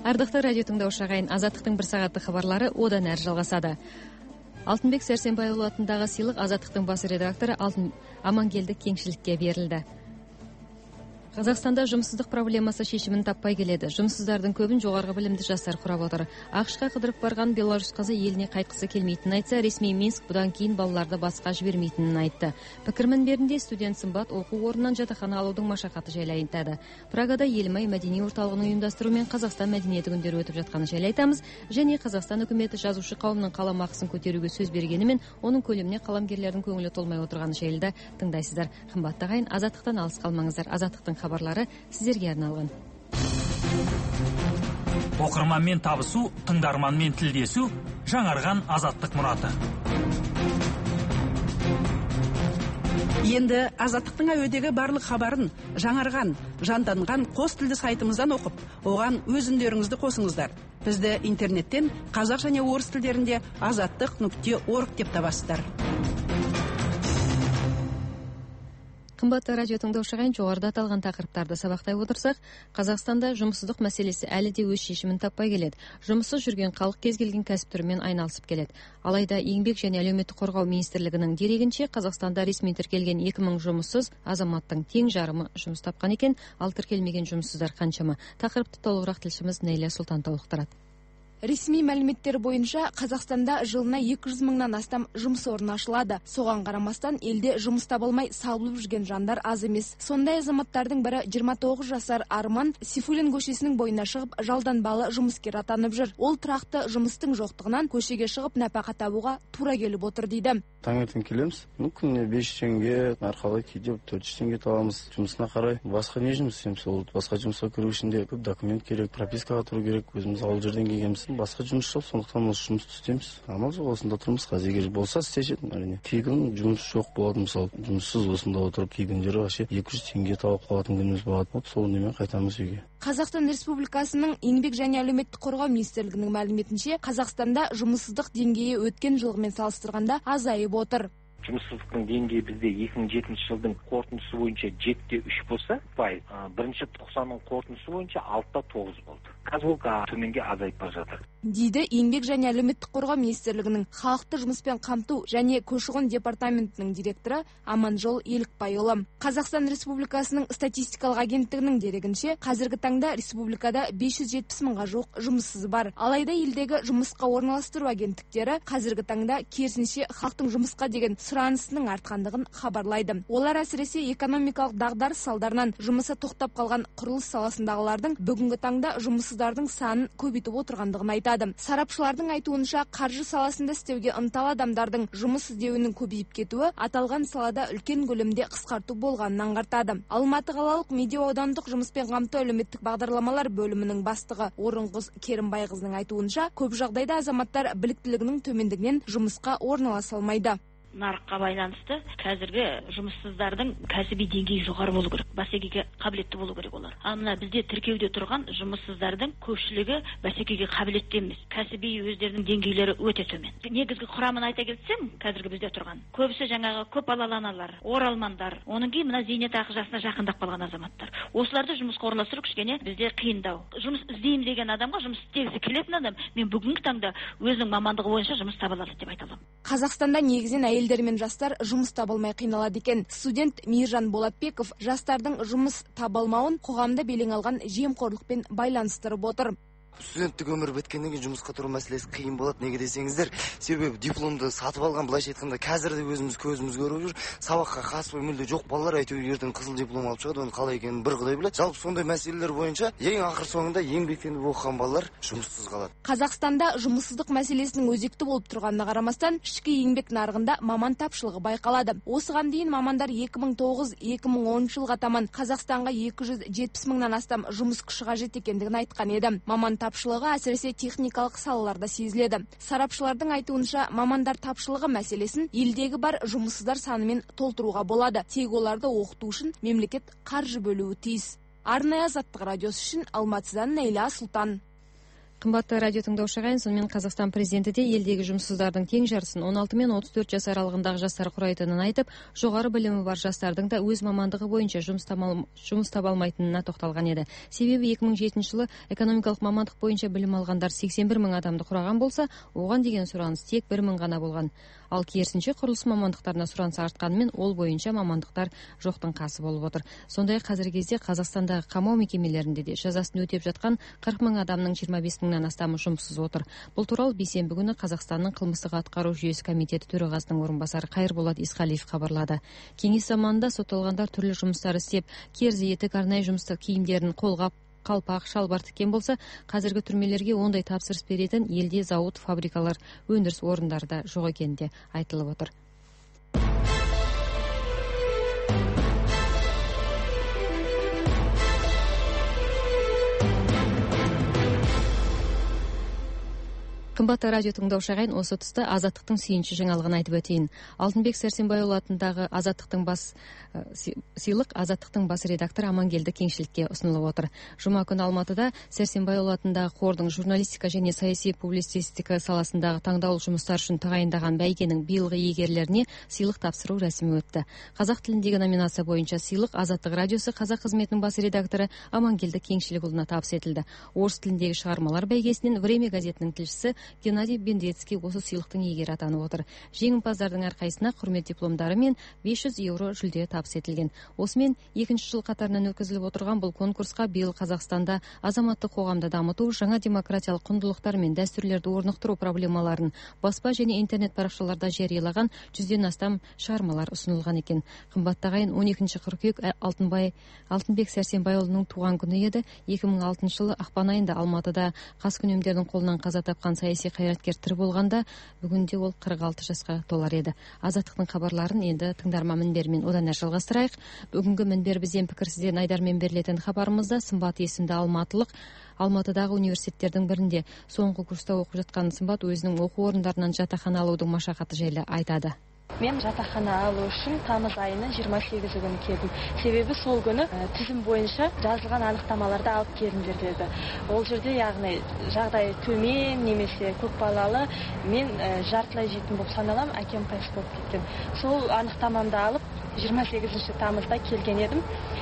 Ардықты радио тыңдаушы ағайын, Азаттықтың бір сағатты хабарлары одан әрі жалғасады. Алтынбек Сәрсенбайұлы атындағы сыйлық Азаттықтың бас редакторы Амангелді Кеңшілікке берілді. Қазақстанда жұмыссыздық проблемасы шешімін таппай келеді. Жұмыссыздардың көбін жоғарғы білімді жастар құрап отыр. ақш-қа қыдырып барған белорус қызы еліне қайтқысы келмейтінін айтса, ресми Минск бұдан кейін балаларды басқа жібермейтінін айтты. Пікір мінберінде студент Сымбат оқу орнынан жатақхана алудың машақаты жайлы айтады. Прагада Елімай мәдени орталығының ұйымдастыруымен Қазақстан мәдениеті күндері өтіп жатқаны жайлы айтамыз, және Қазақстан үкіметі жазушы қауымның қаламақысын көтеруге сөз бергенімен, оның көлеміне қаламгерлердің көңілі толмай отырғаны жайлы да тыңдайсыздар. Қымбатты ағайын, Азаттықтан алыс қалмаңыздар. Азаттықтың хабарлары сіздерге арналған. Оқырманмен табысу, тыңдарманмен тілдесу, жаңарған Азаттық мұраты. Енді Азаттықтың әуедегі барлық хабарын жаңарған, жанданған қос тілді сайтымыздан оқып, оған өз үндеріңізді қосыңыздар. Бізді интернеттен қазақ және орыс тілдерінде azattik.org деп табасыздар. Қымбатты радио тыңдаушы ағайын, жоғарыда аталған тақырыптарды сабақтай отырсақ, Қазақстанда жұмыссыздық мәселесі әлі де өз шешімін таппай келеді. Жұмыссыз жүрген халық кез келген кәсіп түрімен айналысып келеді. Алайда еңбек және әлеуметтік қорғау министрлігінің дерегінше, Қазақстанда ресми тіркелген 2000 жұмыссыз азаматтың тең жарымы жұмыс тапқан екен, ал тіркелмеген жұмыссыздар қаншама? Тақырыпты толығырақ тілшіміз Нәйлә Сұлтан толықтырады. Ресми мәліметтер бойынша Қазақстанда жылына 200 мыңнан астам жұмыс орны ашылады. Соған қарамастан елде жұмыс табылмай сабылып жүрген жандар аз емес. Сондай азаматтардың бірі 29 жасар Арман Сейфуллин көшесінің бойына шығып, жалданбалы жұмыскер атанып жүр. Ол тұрақты жұмыстың жоқтығынан көшеге шығып нәпақа табуға тура келіп отыр дейді. Таңертең келеміз, күніне 5 теңге, арқалы кейде 400 теңге табамыз. Жұмысына қарай басқа не жұмыс істейміз? Ол басқа жұмысқа кіру үшін де көп документ керек, пропискаға тұру керек. Өзіміз ауыл жерден келгенбіз. Басқа жұмыс жоқ, сондықтан осы жұмысты істейміз. Амал жоқ, осында тұрмыз. Егер болса істесек, әрине. Кей күн жұмыс жоқ болады, мысалы, жұмыссыз осында отырып, кей күндері вообще 200 теңге тауып қалатын күніміз болады. Вот сол немен қайтамыз үйге. Қазақстан Республикасының еңбек және әлеуметтік қорғау министрлігінің мәліметінше, Қазақстанда жұмыссыздық деңгейі өткен жылғымен салыстырғанда азайып отыр. Жұмыссыздықтың деңгейі бізде 2007 жылдың қорытындысы бойынша 7,3 болса, бірінші 90-ның қорытындысы бойынша 6,9 болды. Қазір төменге азайып бара жатыр. Дейді еңбек және әлеуметтік қорғау министрлігінің халықты жұмыспен қамту және көші-қон департаментінің директоры Аманжол Елікбайұлы. Қазақстан Республикасының статистикалық агенттігінің дерегінше, қазіргі таңда республикада 570 мыңға жуық жұмыссыз бар. Алайда елдегі жұмысқа орналастыру агенттіктері қазіргі таңда керісінше халықтың жұмысқа деген сұранысының артқандығын хабарлайды. Олар әсіресе экономикалық дағдарыс салдарынан жұмысы тоқтап қалған құрылыс саласындағылардың бүгінгі таңда жұмыссыздардың санын көбейтіп отырғандығын айтады. Сарапшылардың айтуынша, қаржы саласында істеуге ынталы адамдардың жұмыс іздеуінің көбейіп кетуі аталған салада үлкен көлемде қысқарту болғанын аңғартады. Алматы қалалық Медеу аудандық жұмыспен қамту әлеуметтік бағдарламалар бөлімінің бастығы Орынқыз Керімбайқызының айтуынша, көп жағдайда азаматтар біліктілігінің төмендігінен жұмысқа орналаса алмайды. Нарыққа байланысты қазіргі жұмыссыздардың кәсіби деңгейі жоғары болу керек, бәсекеге қабілетті болу керек олар. Ал мына бізде тіркеуде тұрған жұмыссыздардың көпшілігі бәсекеге қабілетті емес, кәсіби өздерінің деңгейлері өте төмен. Негізгі құрамын айта кетсем, қазіргі бізде тұрған көбісі жаңағы көп балалы аналар, оралмандар, оның кейін мына зейнетақы жасына жақындап қалған азаматтар. Осыларды жұмысқа орналастыру кішкене бізде қиындау. Жұмыс іздеймін деген адамға жұмыс істегісі келетін адам, мен бүгінгі таңда өзінің мамандығы бойынша жұмыс таба алады деп айта аламын. Қазақстанда негізінен әйелдер мен жастар жұмыс табылмай қиналады екен. Студент Мейіржан Болатбеков жастардың жұмыс табылмауын қоғамда белең алған жемқорлықпен байланыстырып отыр. Студенттік өмір біткеннен кейін жұмысқа тұру мәселесі қиын болады. Неге десеңіздер, себебі дипломды сатып алған, былайша айтқанда қазір де өзіміз көзіміз көріп жүр. Сабаққа қатыспай мүлде жоқ балалар әйтеуір ертең қызыл диплом алып шығады, оның қалай екенін бір Құдай біледі. Жалпы сондай мәселелер бойынша ең ақыр соңында еңбектеніп оқыған балалар жұмыссыз қалады. Қазақстанда жұмыссыздық мәселесінің өзекті болып тұрғанына қарамастан, ішкі еңбек нарығында маман тапшылығы байқалады. Осыған дейін мамандар 2009-2010 жылға таман Қазақстанға 270 мыңнан астам жұмыс күші қажет екендігін айтқан еді. Маман тапшылығы әсіресе техникалық салаларда сезіледі. Сарапшылардың айтуынша, мамандар тапшылығы мәселесін елдегі бар жұмыссыздар санымен толтыруға болады. Тек оларды оқыту үшін мемлекет қаржы бөлуі тиіс. Арнайы Азаттық радиосы үшін Алматыдан Нәйлә Сұлтан. Қымбатты радио тыңдаушы ағайын, сонымен Қазақстан президенті де елдегі жұмыссыздардың тең жартысын 16 мен 34 жас аралығындағы жастар құрайтынын айтып, жоғары білімі бар жастардың да өз мамандығы бойынша жұмыс таба алмайтынына тоқталған еді. Себебі 2007 жылы экономикалық мамандық бойынша білім алғандар 81 мың адамды құраған болса, оған деген сұраныс тек 1 мың ғана болған. Ал керісінше құрылыс мамандықтарына сұраныс артқанымен ол бойынша мамандықтар жоқтың қасы болып отыр. Сондай қазіргі кезде Қазақстандағы қамау мекемелерінде де жазасын өтеп жатқан 40 мың адамның 25 мыңнан астамы жұмыссыз отыр. Бұл туралы бейсенбі күні Қазақстанның қылмыстық атқару жүйесі комитеті төрағасының орынбасары Қайырболат Исқалиев хабарлады. Кеңес заманында сотталғандар түрлі жұмыстар істеп, керзі етік, арнайы жұмыстар киімдерін қолғап, қалпақ, шалбар тіккен болса, қазіргі түрмелерге ондай тапсырыс беретін елде зауыт, фабрикалар, өндіріс орындары да жоқ екені де айтылып отыр. Қымбатты радио тыңдаушы ағайын, осы тұста Азаттықтың сүйінші жаңалығын айтып өтейін. Алтынбек Сәрсенбайұлы атындағы сыйлық Азаттықтың бас редакторы Амангелді Кеңшілікке ұсынылып отыр. Жұма күні Алматыда Сәрсенбайұлы атындағы қордың журналистика және саяси публицистика саласындағы таңдаулы жұмыстар үшін тағайындаған бәйгенің биылғы иегерлеріне сыйлық тапсыру рәсімі өтті. Қазақ тіліндегі номинация бойынша сыйлық Азаттық радиосы қазақ қызметінің бас редакторы Амангелді Кеңшілікұлына табыс етілді. Орыс тіліндегі шығармалар бәйгесінен Время газетінің тілшісі Геннадий Бендецкий осы сыйлықтың иегері атанып отыр. Жеңімпаздардың әрқайсысына құрмет дипломдары мен 500 евро жүлде табыс етілген. Осымен екінші жыл қатарынан өткізіліп отырған бұл конкурсқа биыл Қазақстанда азаматтық қоғамды дамыту, жаңа демократиялық құндылықтар мен дәстүрлерді орнықтыру проблемаларын баспа және интернет парақшаларда жариялаған 100-ден астам шығармалар ұсынылған екен. Қымбатты ағайын, 12 қыркүйек Алтынбек Сәрсенбайұлының туған күні еді. 2006 жылы ақпан айында Алматыда қаскүнемдердің қолынан қаза тапқан саяси қайраткер тірі болғанда, бүгінде ол 46 жасқа толар еді. Азаттықтың хабарларын енді тыңдарман мінберімен одан әрі жалғастырайық. Бүгінгі мінбер бізден пікірсізден айдармен берілетін хабарымызда Сымбат есімді Алматыдағы университеттердің бірінде соңғы курста оқып жатқан Сымбат өзінің оқу орындарынан жатақхана алудың машақаты жайлы айтады. Мен жатақхана алу үшін тамыз айының 28 күні келдім. Себебі сол күні тізім бойынша жазылған анықтамаларды алып келіңдер деді. Ол жерде яғни жағдайы төмен немесе көпбалалы, мен жартылай жетім болып саналам, әкем қайтыс болып кеткен. Сол анықтамамды алып 28 тамызда келген едім.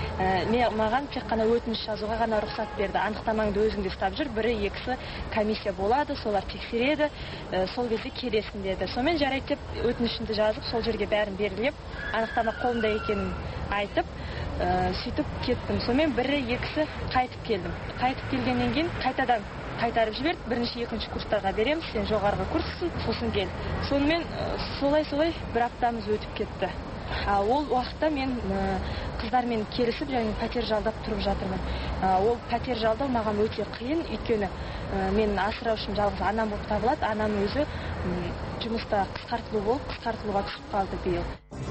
Маған тек қана өтініш жазуға ғана рұқсат берді. Анықтамаңды өзіңде ұстап жүр, 1-2 комиссия болады, солар тексереді, сол кезде келесің деді. Сонымен жарайды деп өтінішімді жазып, сол жерге бәрін беріліп, анықтама қолымда екенін айтып, сөйтіп кеттім. Сонымен 1-2 қайтып келдім. Қайтып келгеннен кейін қайтадан қайтарып жіберді. Бірінші, екінші курстарға береміз, сен жоғарғы курссың, сосын кел. Сонымен солай бір аптамыз өтіп кетті. Ол уақытта мен қыздармен келісіп және пәтер жалдап тұрып жатырмын. Ол пәтер жалдау маған өте қиын, өйткені мен асыраушым жалғыз анам болып табылады. Анам өзі жұмыста қысқартылуға түсіп қалды биыл.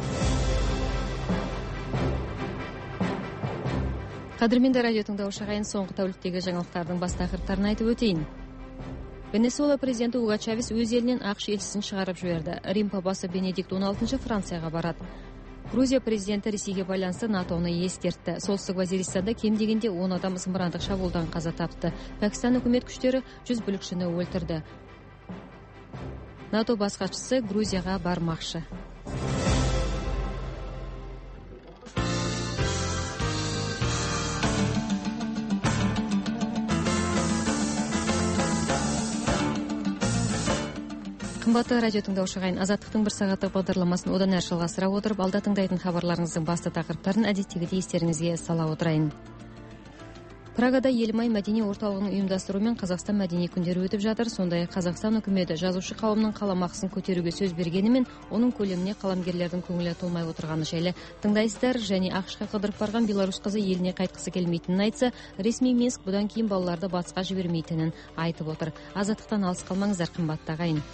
Қадірменді радио тыңдаушы ағайын, соңғы тәуліктегі жаңалықтардың бас тақырыптарын айтып өтейін. Венесуэла президенті Уго Чавес өз елінен ақш елшісін шығарып жіберді. Рим папасы Бенедикт 16 Францияға барады. Грузия президенті Ресейге байланысты НАТО-ны ескертті. Солтүстік Вазиристанда кем дегенде 10 адам зымырандық шабуылдан қаза тапты. Пәкістан үкімет күштері 100 бүлікшіні өлтірді. НАТО бас хатшысы Грузияға бармақшы. Қымбатты радио тыңдаушы ағайын, Азаттықтың 1 сағаттық бағдарламасын одан әрі жалғастыра отырып, алда тыңдайтын хабарларыңыздың басты тақырыптарын әдеттегідей естеріңізге сала отырайын. Прагада Елімай мәдени орталығының ұйымдастыруымен Қазақстан мәдени күндері өтіп жатыр. Сондай Қазақстан үкіметі жазушы қауымның қаламақысын көтеруге сөз бергенімен, оның көлеміне қаламгерлердің көңілі толмай отырғаны жайлы тыңдайсыздар. Және ақш-қа қыдырып барған белорус қызы еліне қайтқысы келмейтінін айтса, ресми Минск бұдан кейін балаларды батысқа жібермейтінін айтып отыр. Азаттықтан алыс қалмаңыздар, қымбатты ағайын.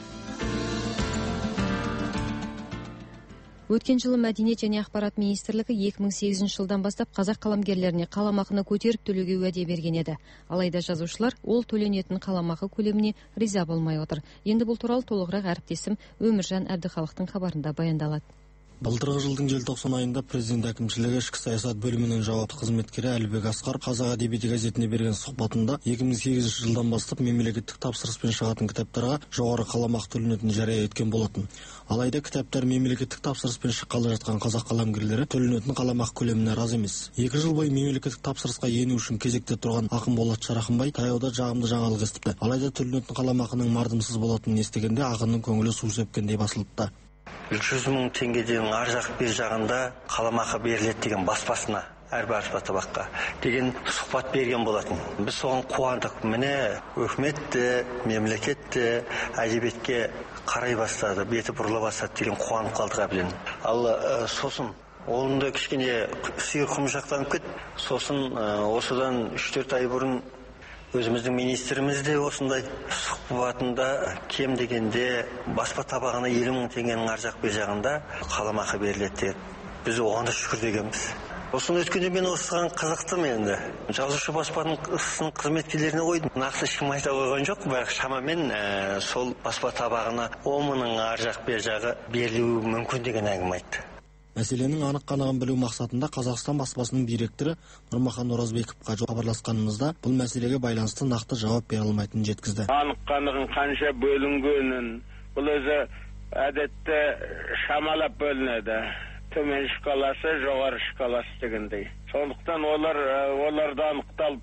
Өткен жылы Мәдениет және ақпарат министрлігі 2008 жылдан бастап қазақ қаламгерлеріне қаламақыны көтеріп төлеуге уәде берген еді. Алайда жазушылар ол төленетін қаламақы көлеміне риза болмай отыр. Енді бұл туралы толығырақ әріптесім Өміржан Әбдіхалықтың хабарында баяндалады. Былтырғы жылдың желтоқсан айында президент әкімшілігі ішкі саясат бөлімінің жауапты қызметкері Әлібек Асқар Қазақ әдебиеті газетіне берген сұхбатында 2008 жылдан бастап мемлекеттік тапсырыспен шығатын кітаптарға жоғары қаламақы төленетінін жария еткен болатын. Алайда кітаптар мемлекеттік тапсырыспен шыққалы жатқан қазақ қаламгерлері төленетін қаламақы көлеміне разы емес. 2 жыл бойы мемлекеттік тапсырысқа ену үшін кезекте тұрған ақын Болат Шарахымбай таяуда жағымды жаңалық естіпті. Алайда төленетін қаламақының мардымсыз болатынын естігенде ақынның көңілі су сепкендей басылыпты. 300 мың теңгеден ар жақ бер жағында қаламақы беріледі деген баспасына, әрбір баспа деген сұхбат берген болатын. Біз соған қуандық. Міне өкімет те, мемлекет те әдебиетке қарай бастады, беті бұрыла бастады деген қуанып қалдық әбден. Ал сосын олында кішкене сиыр құмшақтанып кетті. Сосын осыдан 3-4 ай бұрын өзіміздің министріміз де осындай сұхбатында кем дегенде баспа табағына 50 мың теңгенің ар жақ бер жағында қаламақы беріледі деді. Біз оған да шүкір дегенбіз. Осыны өткенде мен осыған қызықтым енді. Жазушы баспаның қызметкерлеріне қойдым. Нақты ешкім айта қойған жоқ, бірақ шамамен сол баспа табағына 10 мыңның ар жақ бер жағы берілуі мүмкін деген әңгіме айтты. Мәселенің анық-қанығын білу мақсатында Қазақстан баспасының директоры Нұрмахан Оразбековқа хабарласқанымызда бұл мәселеге байланысты нақты жауап бере алмайтынын жеткізді. Анық-қанығын қанша бөлінгенін, бұл өзі әдетте шамалап бөлінеді. Төмен шкаласы, жоғары шкаласы дегендей. Сондықтан оларды анықталып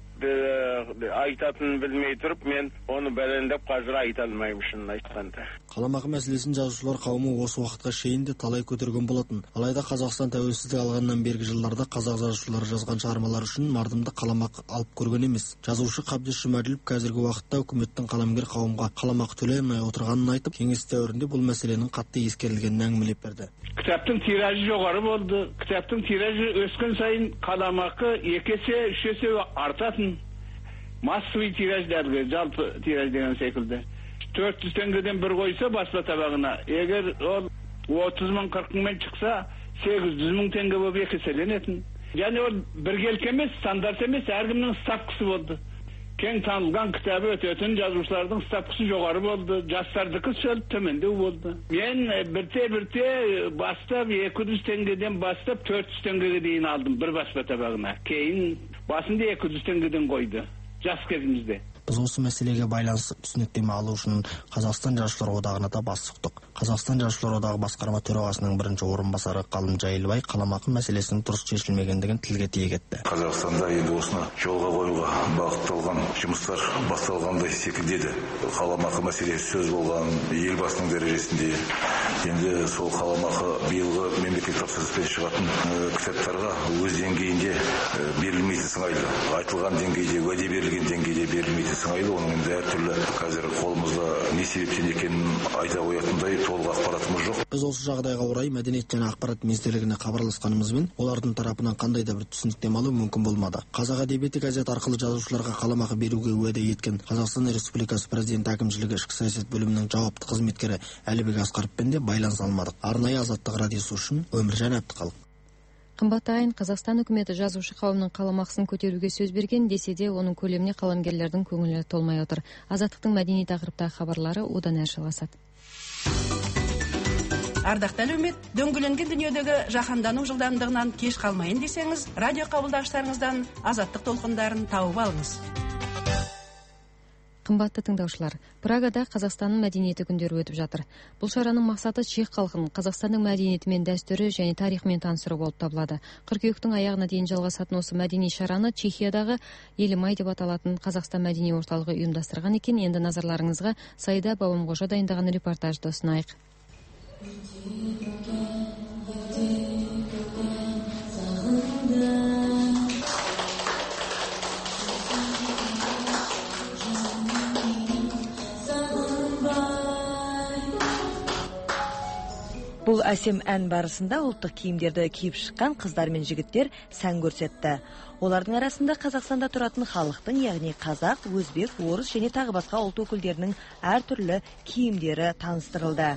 айтатын білмей тұрып, мен оны бәлендеп қазір айта алмаймын шынын айтқанда. Қаламақы мәселесін жазушылар қауымы осы уақытқа шейін де талай көтерген болатын. Алайда Қазақстан тәуелсіздік алғаннан бергі жылдарда қазақ жазушылары жазған шығармалар үшін мардымды қаламақы алып көрген емес. Жазушы Қабдеш Жұмаділов қазіргі уақытта үкіметтің қаламгер қауымға қаламақы төлей алмай отырғанын айтып, кеңес дәуірінде бұл мәселенің қатты ескерілгенін әңгімелеп берді. Кітаптың тиражы жоғары болды. Кітаптың тиражы өскен сайын қаламақы 2 есе, 3 есе артатын. Массовый тираждарға, жалпы тираж деген секілді. 400 теңгеден бір қойса баспа табағына, егер ол 30 мың 40 мың шықса 800 мың теңге болып екеселенетін. Және ол біргелкі емес, стандарт емес, әркімнің ставкасы болды. Кең танылған кітабы өтетін жазушылардың ставкасы жоғары болды, жастардікі сәл төмендеу болды. Мен бірте бастап 200 теңгеден бастап 400 теңгеге дейін алдым бір баспа табағына. Кейін басында 200 теңгеден қойды жас кезімізде. Біз осы мәселеге байланысты түсініктеме алу үшін Қазақстан Жазушылар одағына да бас сұқтық. Қазақстан Жазушылар одағы басқарма төрағасының бірінші орынбасары Қалым Жайылбай қаламақы мәселесінің дұрыс шешілмегендігін тілге тиек етті. Қазақстанда енді осыны жолға қоюға бағытталған жұмыстар басталғандай секілді еді. Қаламақы мәселесі сөз болған елбасының дәрежесінде. Енді сол қаламақы биылғы мемлекеттік тапсырыспен шығатын кітаптарға өз деңгейінде берілмейтін сыңайлы. Айтылған деңгейде, уәде берілген деңгейде берілмейтін сыңайлы. Оның енді әртүрлі қазір қолымызда не себептен екенін айта қоятындай толық ақпаратымыз жоқ. Біз осы жағдайға орай Мәдениет және ақпарат министрлігіне хабарласқанымызбен олардың тарапынан қандай да бір түсініктеме алу мүмкін болмады. Қазақ әдебиеті газеті арқылы жазушыларға қаламақы беруге уәде еткен Қазақстан Республикасы президент әкімшілігі ішкі саясат бөлімінің жауапты қызметкері Әлібек Асқаровпен де байланыс алмадық. Арнайы Азаттық радиосы үшін Өміржан Әбдіқалық. Қымбатты айын, Қазақстан үкіметі жазушы қауымның қаламақысын көтеруге сөз берген, десе де оның көлеміне қаламгерлердің көңілі толмай отыр. Азаттықтың мәдени тақырыптағы хабарлары одан әрі жалғасады. Ардақты әлеумет, дөңгеленген дүниедегі жаһандану жылдамдығынан кеш қалмайын десеңіз, радио қабылдағыштарыңыздан Азаттық толқындарын тауып алыңыз. Қымбатты тыңдаушылар, Прагада Қазақстанның мәдениеті күндері өтіп жатыр. Бұл шараның мақсаты чех халқының Қазақстанның мәдениеті мен дәстүрі және тарихымен таныстыру болып табылады. Қыркүйектің аяғына дейін жалғасатын осы мәдени шараны Чехиядағы Елімай деп аталатын Қазақстан мәдени орталығы ұйымдастырған екен. Енді назарларыңызға Саида Бабамқожа дайындаған репортажды ұсынайық. Бұл әсем ән барысында ұлттық киімдерді киіп шыққан қыздар мен жігіттер сән көрсетті. Олардың арасында Қазақстанда тұратын халықтың, яғни қазақ, өзбек, орыс және тағы басқа ұлт өкілдерінің әртүрлі киімдері таныстырылды.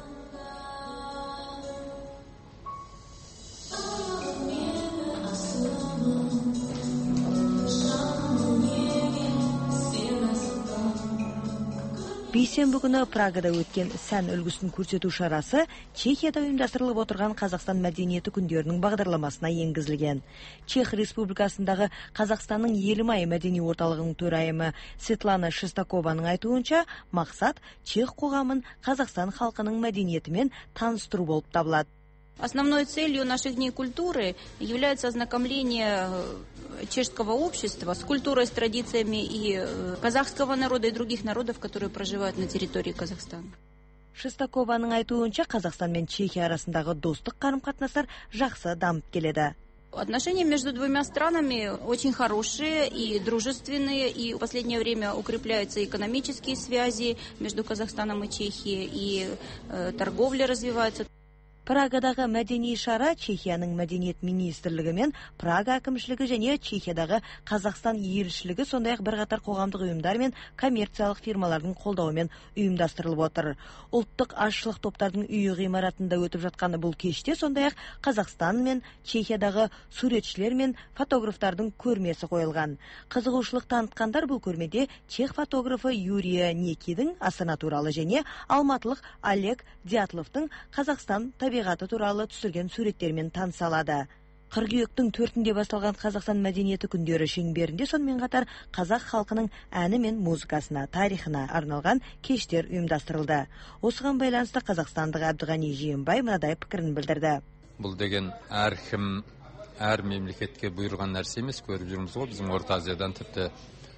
Бейсенбі күні Прагада өткен сән үлгісін көрсету шарасы Чехияда ұйымдастырылып отырған Қазақстан мәдениеті күндерінің бағдарламасына енгізілген. Чех Республикасындағы Қазақстанның Елімай мәдени орталығының төрайымы Светлана Шестакованың айтуынша, мақсат чех қоғамын Қазақстан халқының мәдениетімен таныстыру болып табылады. Основной целью наших дней культуры является ознакомление чешского общества с культурой, с традициями и казахского народа и других народов, которые проживают на территории Казахстана. Шестакованың айтуынша, Қазақстан мен Чехия арасындағы достық қарым-қатынастар жақсы дамып келеді. Отношения между двумя странами очень хорошие и дружественные, и в последнее время укрепляются экономические связи между Казахстаном и Чехией, и торговля развивается. Прагадағы мәдени шара Чехияның мәдениет министрлігі мен Прага әкімшілігі және Чехиядағы Қазақстан елшілігі сондай-ақ бірқатар қоғамдық ұйымдар мен коммерциялық фирмалардың қолдауымен ұйымдастырылып отыр. Ұлттық азшылық топтардың үйі ғимаратында өтіп жатқаны бұл кеште сондай-ақ Қазақстан мен Чехиядағы суретшілер мен фотографтардың көрмесі қойылған. Қызығушылық танытқандар бұл көрмеде чех фотографы Юрия Некидің Астана туралы және алматылық Олег Дятловтың Қазақстан табиғаты туралы түсірген суреттермен таныса алады. Қыркүйектің 4-інде басталған Қазақстан мәдениеті күндері шеңберінде сонымен қатар қазақ халқының әні мен музыкасына, тарихына арналған кештер ұйымдастырылды. Осыған байланысты қазақстандық Әбдіғани Жиенбай мынадай пікірін білдірді. Бұл деген әркім, әр мемлекетке бұйырған нәрсе емес, көріп жүрміз ғой, біздің Орта Азиядан тіпті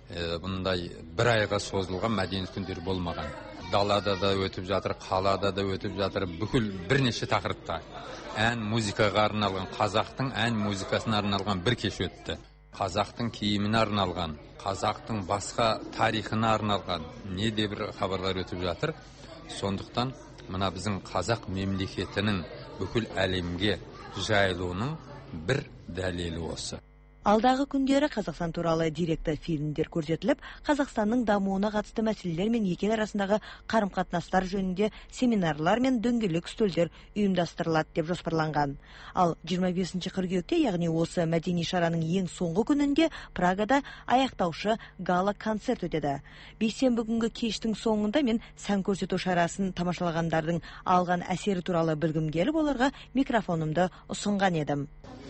бұндай бір айға созылған мәдениет күндері болмаған. Далада да өтіп жатыр, қалада да өтіп жатыр, бүкіл бірнеше тақырыпта. Ән музыкаға арналған, қазақтың ән музыкасына арналған бір кеш өтті. Қазақтың киіміне арналған, қазақтың басқа тарихына арналған не де бір хабарлар өтіп жатыр. Сондықтан мына біздің қазақ мемлекетінің бүкіл әлемге жайылуының бір дәлелі осы. Алдағы күндері Қазақстан туралы деректі фильмдер көрсетіліп, Қазақстанның дамуына қатысты мәселелер мен екі ел арасындағы қарым-қатынастар жөнінде семинарлар мен дөңгелек үстелдер ұйымдастырылады деп жоспарланған. Ал 25 қыркүйекте, яғни осы мәдени шараның ең соңғы күнінде Прагада аяқтаушы гала концерт өтеді. Бейсенбі күнгі кештің соңында мен сән көрсету шарасын тамашалағандардың алған әсері туралы білгім келіп, оларға микрофонымды ұсынған едім.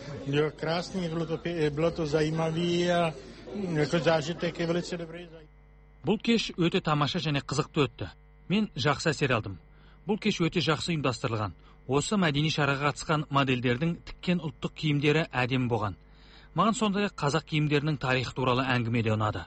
Krásný, bylo to zajímavý a jako zážitek je velice dobrý. Бұл кеш өте тамаша және қызықты өтті. Мен жақсы әсер алдым. Бұл кеш өте жақсы ұйымдастырылған. Осы мәдени шараға қатысқан модельдердің тіккен ұлттық киімдері әдемі болған. Маған сондай-ақ қазақ киімдерінің тарихы туралы әңгіме де ұнады.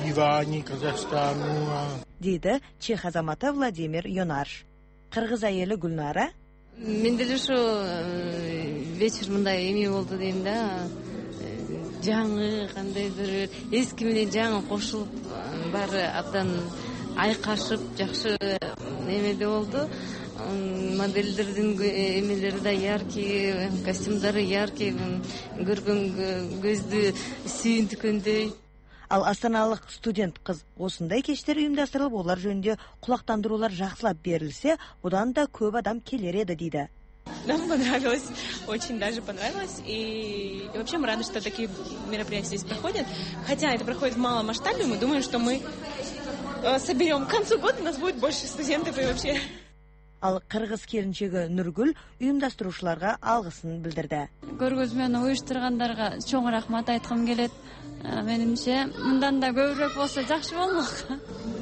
Дейді чех азаматы Владимир Йонарш. Қырғыз әйелі Гүлнара. Менде де шо вечер мындай эме болду дейм да, жаңы кандай бир эски менен жаңы кошулуп баары абдан айкашып жакшы эмеде болду. Модельдердин эмелери да яркий, костюмдары яркий, көргөн көздү сүйүнткөндөй. Ал астаналық студент қыз осындай кештер ұйымдастырылып, олар жөнінде құлақтандырулар жақсылап берілсе, одан да көп адам келер еді дейді. Нам понравилось, очень даже понравилось, и вообще мы рады, что такие мероприятия здесь проходят. Хотя это проходит в малом масштабе, мы думаем, что мы соберем к концу года, у нас будет больше студентов и вообще. Ал қырғыз келіншегі Нұргүл ұйымдастырушыларға алғысын білдірді. Көргөзмени уюштургандарға чоң рахмат айткым келет. Менимче, мындан да көбүрөөк болсо жакшы болмок.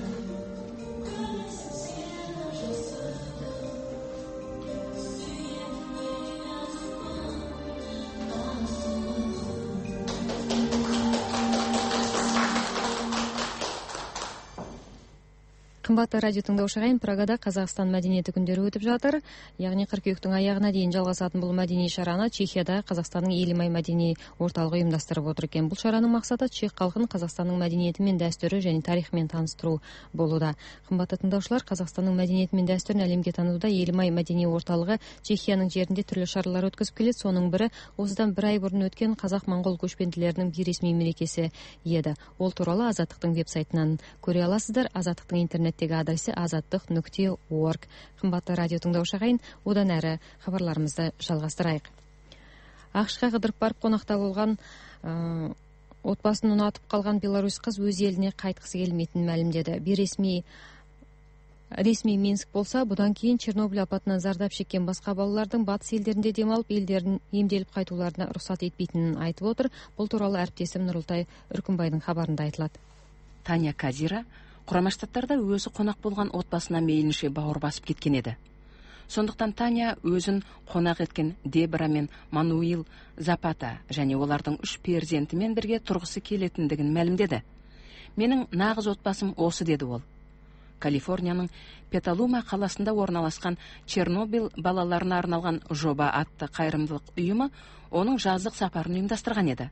Қымбатты радио тыңдаушы ағайын, Прагада Қазақстан мәдениеті күндері өтіп жатыр. Яғни қыркүйектің аяғына дейін жалғасатын бұл мәдени шараны Чехияда Қазақстанның Елімай мәдени орталығы ұйымдастырып отыр екен. Бұл шараның мақсаты чех халқын Қазақстанның мәдениеті мен дәстүрі және тарихымен таныстыру болуда. Қымбатты тыңдаушылар, Қазақстанның мәдениеті мен дәстүрін әлемге танытуда Елімай мәдени орталығы Чехияның жерінде түрлі шаралар өткізіп келеді. Соның бірі осыдан бір ай бұрын өткен қазақ-моңғол көшпенділерінің бейресми мерекесі еді. Ол туралы Азаттықтың веб-сайтынан көре аласыздар. Азаттықтың интернеттегі адресі azattik.org. Қымбатты радио тыңдаушы ағайын, одан әрі хабарларымызды жалғастырайық. ақш-қа қыдырып барып қонақта болған отбасын ұнатып қалған беларусь қыз өз еліне қайтқысы келмейтінін мәлімдеді. Бейресми Ресми Минск болса, бұдан кейін Чернобыль апатынан зардап шеккен басқа балалардың батыс елдерінде демалып, елдерін емделіп қайтуларына рұқсат етпейтінін айтып отыр. Бұл туралы әріптесім Нұрылтай Үркімбайдың хабарында айтылады. Таня Казира Құрама Штаттарда өзі қонақ болған отбасына мейлінше бауыр басып кеткен еді. Сондықтан Таня өзін қонақ еткен Дебора мен Мануил Запата және олардың 3 перзентімен бірге тұрғысы келетіндігін мәлімдеді. Менің нағыз отбасым осы, деді ол. Калифорнияның Петалума қаласында орналасқан Чернобыль балаларына арналған жоба атты қайырымдылық ұйымы оның жаздық сапарын ұйымдастырған еді.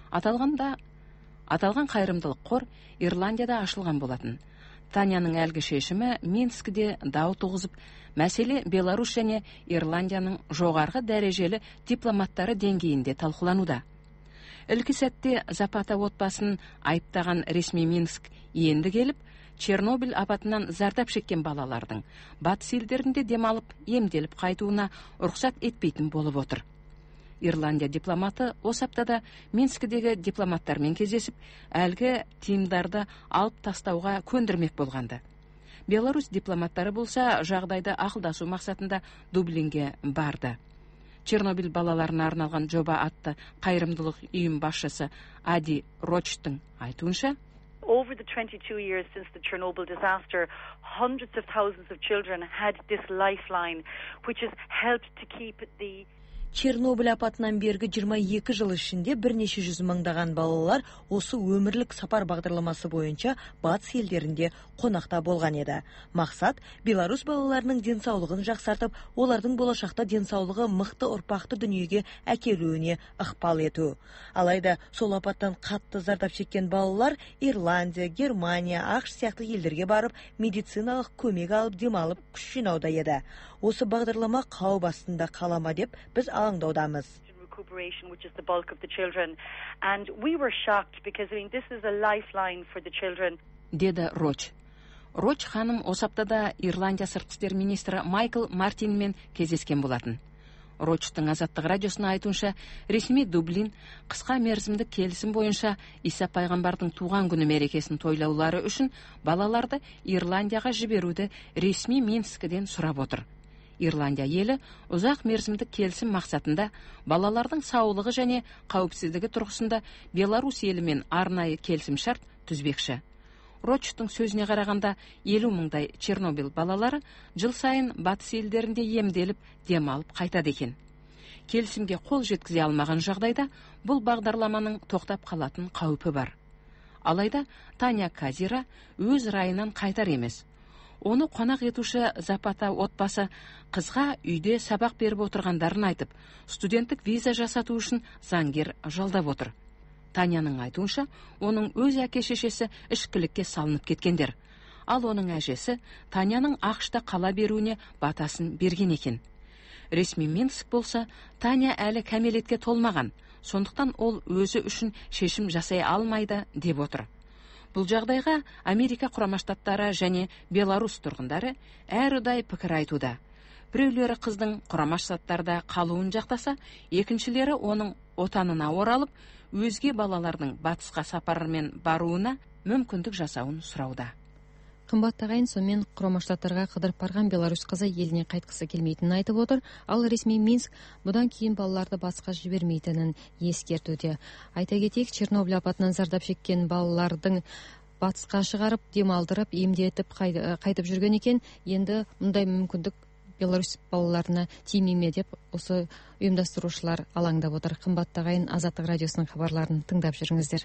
Аталған қайырымдылық қор Ирландияда ашылған болатын. Таняның әлгі шешімі Минскіде дау туғызып, мәселе Беларусь және Ирландияның жоғарғы дәрежелі дипломаттары деңгейінде талқылануда. Ілкі сәтте Запата отбасын айыптаған ресми Минск енді келіп, Чернобыль апатынан зардап шеккен балалардың батыс елдерінде демалып, емделіп қайтуына рұқсат етпейтін болып отыр. Ирландия дипломаты осы аптада Минскідегі дипломаттармен кездесіп, әлгі тиымдарды алып тастауға көндірмек болғанды. Беларусь дипломаттары болса, жағдайды ақылдасу мақсатында Дублинге барды. Чернобыль балаларына арналған жоба атты қайырымдылық ұйым басшысы Ади Рочтың айтуынша, Over the 22 years since the Chernobyl disaster, hundreds of thousands of children had this lifeline, which has helped to keep the Чернобыль апатынан бергі 22 жыл ішінде бірнеше жүз мыңдаған балалар осы өмірлік сапар бағдарламасы бойынша батыс елдерінде қонақта болған еді. Мақсат Беларусь балаларының денсаулығын жақсартып, олардың болашақта денсаулығы мықты ұрпақты дүниеге әкелуіне ықпал ету. Алайда сол апаттан қатты зардап шеккен балалар Ирландия, Германия, ақш сияқты елдерге барып, медициналық көмек алып демалып күш жинауда еді. Осы бағдарлама қауіп астында қалама деп біз алаңдаудамыз. Recuperation, which is the bulk of the children, and we were shocked because this is a lifeline for the children. Деді Роч. Роч ханым осы аптада Ирландия сыртқы істер министрі Майкл Мартинмен кездескен болатын. Рочтың Азаттық радиосына айтуынша, ресми Дублин қысқа мерзімді келісім бойынша Иса пайғамбардың туған күні мерекесін тойлаулары үшін балаларды Ирландияға жіберуді ресми Минскіден сұрап отыр. Ирландия елі ұзақ мерзімді келісім мақсатында балалардың саулығы және қауіпсіздігі тұрғысында Беларусь елімен арнайы келісім шарт түзбекші. Рочтың сөзіне қарағанда 50 мыңдай Чернобыль балалары жыл сайын батыс елдерінде емделіп, демалып қайтады екен. Келісімге қол жеткізе алмаған жағдайда бұл бағдарламаның тоқтап қалатын қаупі бар. Алайда Таня Казира өз райынан қайтар емес. Оны қонақ етуші Запата отбасы қызға үйде сабақ беріп отырғандарын айтып, студенттік виза жасату үшін заңгер жалдап отыр. Таняның айтуынша, оның өз әке-шешесі ішкілікке салынып кеткендер. Ал оның әжесі Таняның ақшта қала беруіне батасын берген екен. Ресми Минск болса, Таня әлі кәмелетке толмаған, сондықтан ол өзі үшін шешім жасай алмайды деп отыр. Бұл жағдайға Америка Құрама Штаттары және Беларусь тұрғындары әрұдай пікір айтуда. Біреулері қыздың Құрама Штаттарда қалуын жақтаса, екіншілері оның отанына оралып, өзге балалардың батысқа сапармен баруына мүмкіндік жасауын сұрауда. Қымбатты ағайын, сонымен Құрама Штаттарға қыдырып барған Беларусь қызы еліне қайтқысы келмейтінін айтып отыр, ал ресми Минск бұдан кейін балаларды батысқа жібермейтінін ескертуде. Айта кетейік, Чернобыль апатынан зардап шеккен балалардың батысқа шығарып, демалдырып, емдетіп қайтып жүрген екен. Енді мұндай мүмкіндік Беларусь балаларына тимей ме деп осы ұйымдастырушылар алаңдап отыр. Қымбатты ағайын, Азаттық радиосының хабарларын тыңдап жүріңіздер.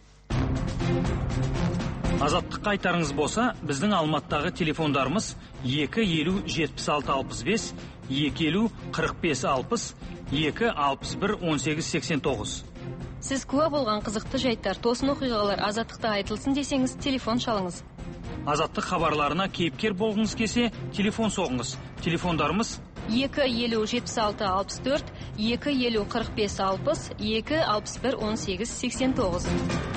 Азаттыққа айтарыңыз болса, біздің Алматыдағы телефондарымыз 250-76-65, 250-45-60, 261-18-89. Сіз куә болған қызықты жайттар, тосын оқиғалар Азаттықта айтылсын десеңіз, телефон шалыңыз. Азаттық хабарларына кейіпкер болғыңыз келсе, телефон соғыңыз. Телефондарымыз 250-76-64, 250-45-60, 261-18-89.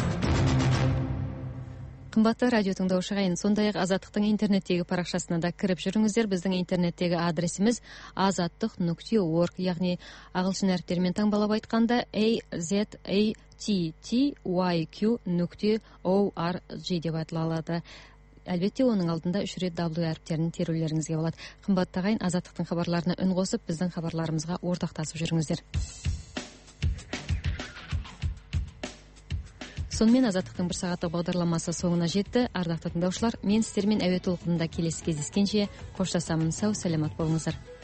Қымбатты радио тыңдаушы ағайын, сондай-ақ Азаттықтың интернеттегі парақшасына да кіріп жүріңіздер. Біздің интернеттегі адресіміз azattық.org, яғни ағылшын әріптерімен таңбалап айтқанда azatttyq.org деп айтылады. албетте оның алдында 3 рет W әріптерін терулеріңізге болады. Қымбатты ағайын, Азаттықтың хабарларына үн қосып, біздің хабарларымызға ортақтасып жүріңіздер. Сонымен Азаттықтың бір сағаттық бағдарламасы соңына жетті. Ардақты тыңдаушылар, мен сіздермен әуе толқынында келесі кездескенше қоштасамын. Сау, саламат болыңыздар.